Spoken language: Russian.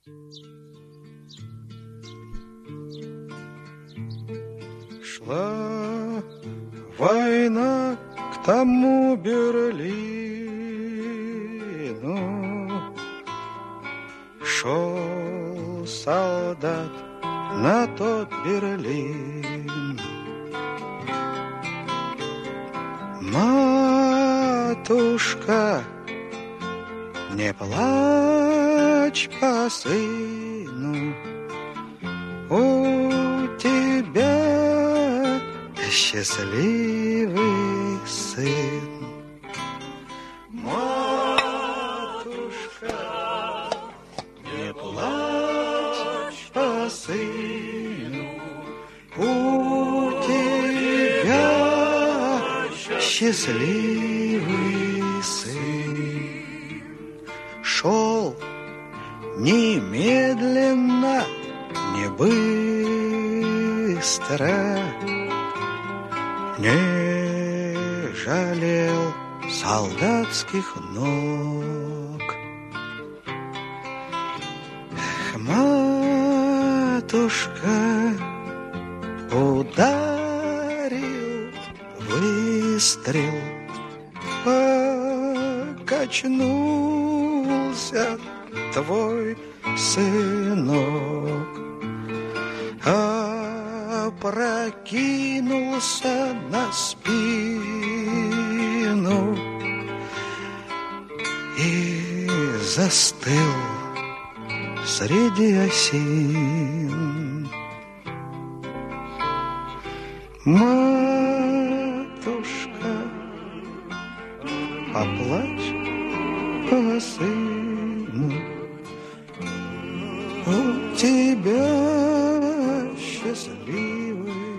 Шла война к тому Берлину, шел солдат на тот Берлин. Матушка, не плачь по сыну, у тебя счастливый сын. Матушка, не плачь по сыну, у тебя счастливый сын. Шел немедленно, не быстро, не жалел солдатских ног. Эх, матушка, ударил выстрел, покачнулся твой сынок, опрокинулся на спину и застыл среди осин. Матушка, поплачь по сыну, у тебя счастливый